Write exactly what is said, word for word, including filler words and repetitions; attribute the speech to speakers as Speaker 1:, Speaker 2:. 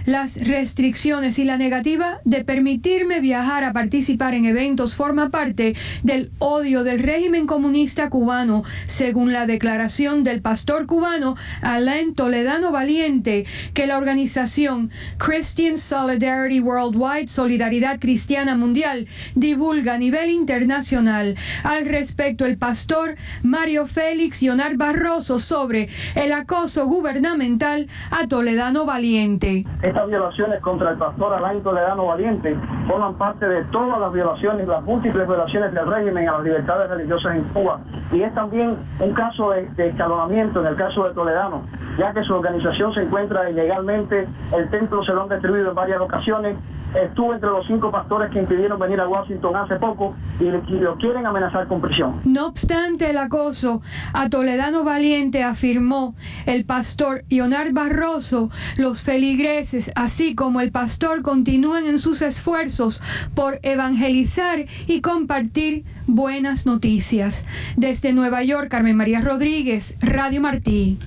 Speaker 1: Las restricciones y la negativa de permitirme viajar a participar en eventos forma parte del odio del régimen comunista cubano, según la declaración del pastor cubano Alain Toledano Valiente, que la organización Christian Solidarity Worldwide, Solidaridad Cristiana Mundial, divulga a nivel internacional. Al respecto, el pastor Mario Félix Leonard Barroso sobre el acoso gubernamental a Toledano Valiente.
Speaker 2: Estas violaciones contra el pastor Alain Toledano Valiente forman parte de todas las violaciones, las múltiples violaciones del régimen a las libertades religiosas en Cuba. Y es también un caso de, de escalonamiento en el caso de Toledano, ya que su organización se encuentra ilegalmente, el templo se lo han destruido en varias ocasiones, estuvo entre los cinco pastores que impidieron venir a Washington hace poco y, y lo quieren amenazar con prisión.
Speaker 1: No obstante el acoso a Toledano Valiente, afirmó el pastor Leonard Barroso, los feligreses, así como el pastor, continúan en sus esfuerzos por evangelizar y compartir buenas noticias. Desde Nueva York, Carmen María Rodríguez, Radio Martí.